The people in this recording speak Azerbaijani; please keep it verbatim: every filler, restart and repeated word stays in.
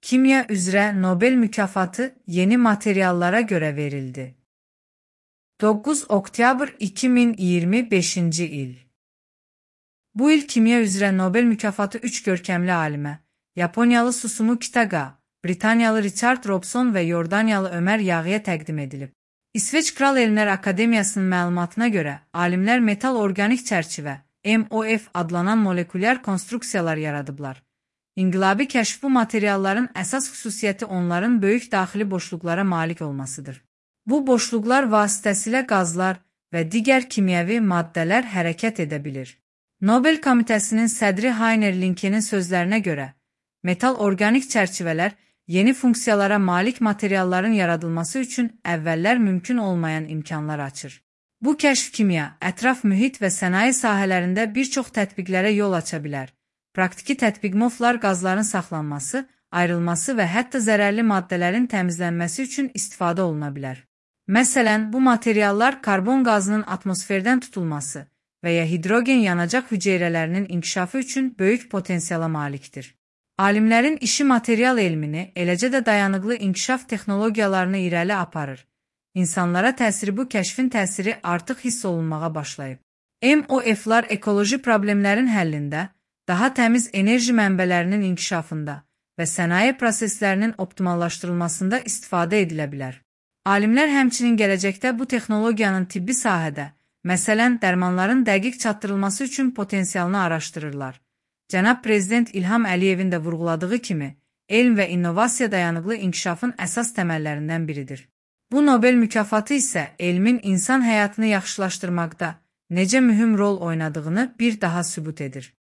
Kimya üzrə Nobel mükafatı yeni materiallara görə verildi. doqquz oktyabr iki min iyirmi beşinci il. Bu il kimya üzrə Nobel mükafatı üç görkəmli alimə, Yaponiyalı Susumu Kitaga, Britaniyalı Richard Robson və Yordaniyalı Ömər Yağıya təqdim edilib. İsveç Kral Elmlər Akademiyasının məlumatına görə, alimlər metal organik çərçivə, M O F adlanan molekulyar konstruksiyalar yaradıblar. İnqilabi kəşf bu materialların əsas xüsusiyyəti onların böyük daxili boşluqlara malik olmasıdır. Bu boşluqlar vasitəsilə qazlar və digər kimyəvi maddələr hərəkət edə bilir. Nobel Komitəsinin sədri Heiner Linkenin sözlərinə görə, metal organik çərçivələr yeni funksiyalara malik materialların yaradılması üçün əvvəllər mümkün olmayan imkanlar açır. Bu kəşf kimya, ətraf mühit və sənaye sahələrində bir çox tətbiqlərə yol aça bilər. Praktiki tətbiq moflar qazların saxlanması, ayrılması və hətta zərərli maddələrin təmizlənməsi üçün istifadə oluna bilər. Məsələn, bu materiallar karbon qazının atmosferdən tutulması və ya hidrogen yanacaq hüceyrələrinin inkişafı üçün böyük potensiala malikdir. Alimlərin işi material elmini, eləcə də dayanıqlı inkişaf texnologiyalarını irəli aparır. İnsanlara təsiri bu kəşfin təsiri artıq hiss olunmağa başlayıb. M O F'lar ekoloji problemlərin həllində, daha təmiz enerji mənbələrinin inkişafında və sənaye proseslərinin optimallaşdırılmasında istifadə edilə bilər. Alimlər həmçinin gələcəkdə bu texnologiyanın tibbi sahədə, məsələn, dərmanların dəqiq çatdırılması üçün potensialını araşdırırlar. Cənab Prezident İlham Əliyevin də vurğuladığı kimi, elm və innovasiya dayanıqlı inkişafın əsas təməllərindən biridir. Bu Nobel mükafatı isə elmin insan həyatını yaxşılaşdırmaqda necə mühüm rol oynadığını bir daha sübut edir.